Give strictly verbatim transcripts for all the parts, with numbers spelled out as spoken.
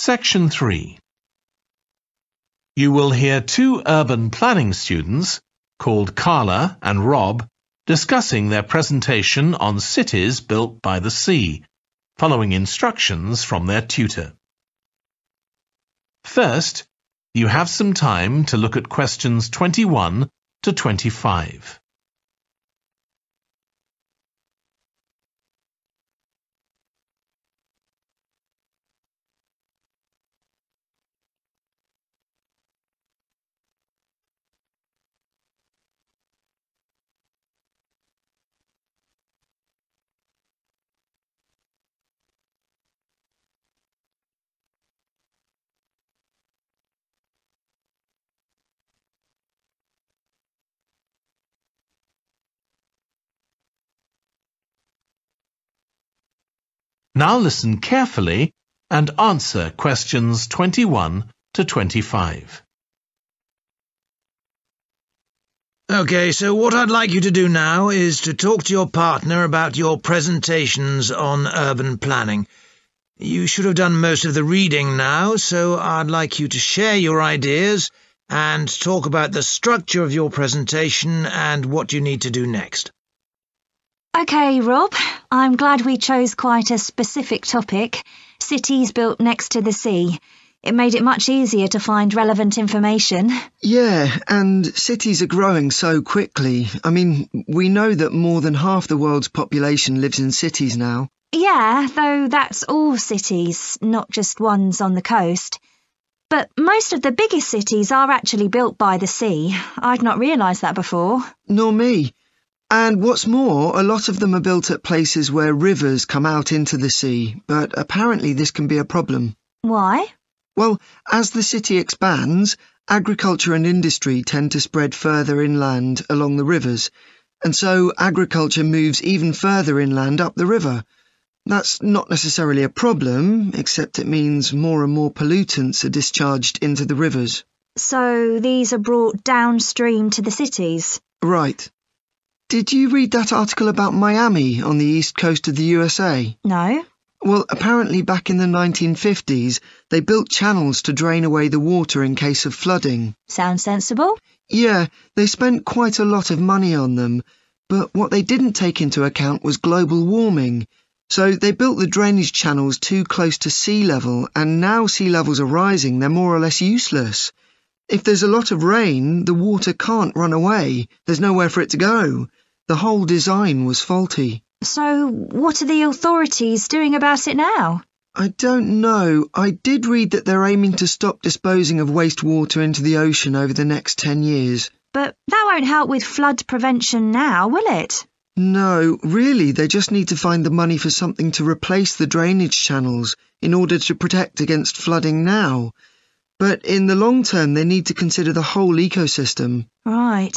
Section three. You will hear two urban planning students, called Carla and Rob, discussing their presentation on cities built by the sea, following instructions from their tutor. First, you have some time to look at questions twenty-one to twenty-five. Now listen carefully and answer questions twenty-one to twenty-five. Okay, so what I'd like you to do now is to talk to your partner about your presentations on urban planning. You should have done most of the reading now, so I'd like you to share your ideas and talk about the structure of your presentation and what you need to do next. OK, Rob, I'm glad we chose quite a specific topic, cities built next to the sea. It made it much easier to find relevant information. Yeah, and cities are growing so quickly. I mean, we know that more than half the world's population lives in cities now. Yeah, though that's all cities, not just ones on the coast. But most of the biggest cities are actually built by the sea. I'd not realised that before. Nor me. And what's more, a lot of them are built at places where rivers come out into the sea, but apparently this can be a problem. Why? Well, as the city expands, agriculture and industry tend to spread further inland along the rivers, and so agriculture moves even further inland up the river. That's not necessarily a problem, except it means more and more pollutants are discharged into the rivers. So these are brought downstream to the cities? Right. Did you read that article about Miami on the east coast of the U S A? No. Well, apparently back in the nineteen fifties, they built channels to drain away the water in case of flooding. Sounds sensible. Yeah, they spent quite a lot of money on them, but what they didn't take into account was global warming. So they built the drainage channels too close to sea level, and now sea levels are rising, they're more or less useless. If there's a lot of rain, the water can't run away. There's nowhere for it to go. The whole design was faulty. So what are the authorities doing about it now? I don't know. I did read that they're aiming to stop disposing of wastewater into the ocean over the next ten years. But that won't help with flood prevention now, will it? No, really, they just need to find the money for something to replace the drainage channels in order to protect against flooding now. But in the long term, they need to consider the whole ecosystem. Right.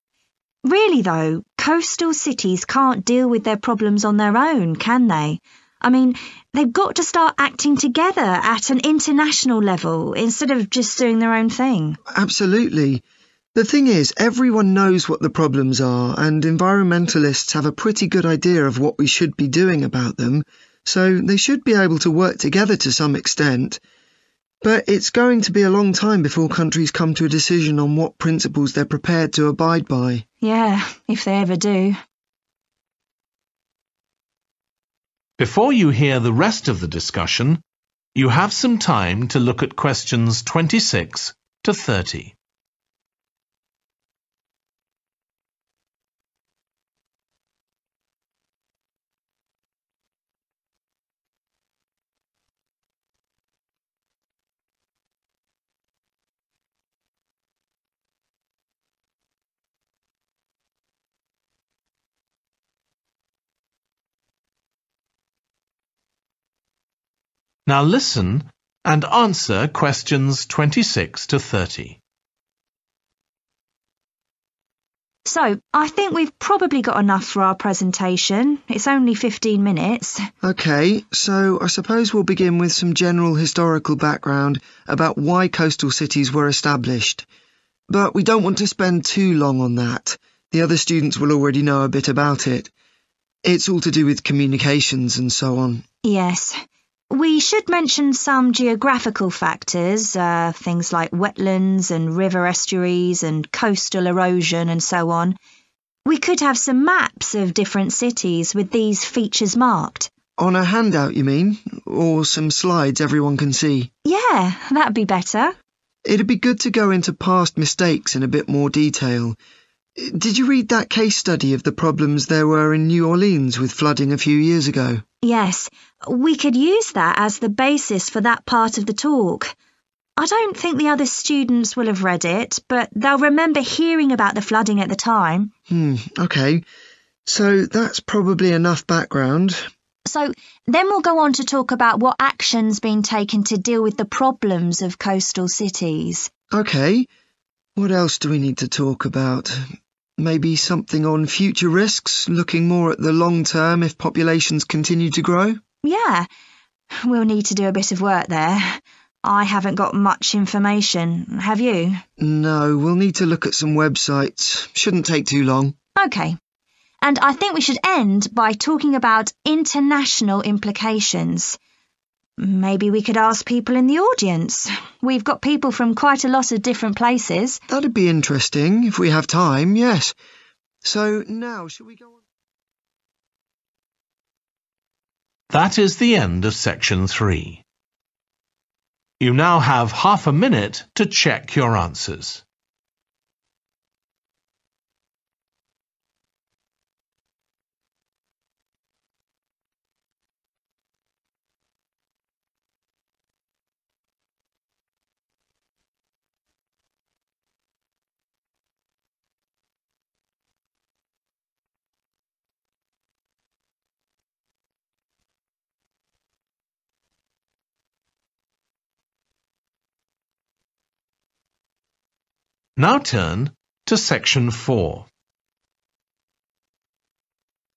Really, though, coastal cities can't deal with their problems on their own, can they? I mean, they've got to start acting together at an international level instead of just doing their own thing. Absolutely. The thing is, everyone knows what the problems are, and environmentalists have a pretty good idea of what we should be doing about them, so they should be able to work together to some extent. But it's going to be a long time before countries come to a decision on what principles they're prepared to abide by. Yeah, if they ever do. Before you hear the rest of the discussion, you have some time to look at questions twenty-six to thirty. Now listen and answer questions twenty-six to thirty. So, I think we've probably got enough for our presentation. It's only fifteen minutes. OK, so I suppose we'll begin with some general historical background about why coastal cities were established. But we don't want to spend too long on that. The other students will already know a bit about it. It's all to do with communications and so on. Yes. We should mention some geographical factors, uh, things like wetlands and river estuaries and coastal erosion and so on. We could have some maps of different cities with these features marked. On a handout, you mean? Or some slides everyone can see? Yeah, that'd be better. It'd be good to go into past mistakes in a bit more detail. Did you read that case study of the problems there were in New Orleans with flooding a few years ago? Yes, we could use that as the basis for that part of the talk. I don't think the other students will have read it, but they'll remember hearing about the flooding at the time. Hmm, okay. So that's probably enough background. So then we'll go on to talk about what action's been taken to deal with the problems of coastal cities. Okay. What else do we need to talk about? Maybe something on future risks, looking more at the long term if populations continue to grow? Yeah, we'll need to do a bit of work there. I haven't got much information, have you? No, we'll need to look at some websites. Shouldn't take too long. OK. And I think we should end by talking about international implications. Maybe we could ask people in the audience. We've got people from quite a lot of different places. That'd be interesting, if we have time, yes. So now, shall we go on? That is the end of section three. You now have half a minute to check your answers. Now turn to section four.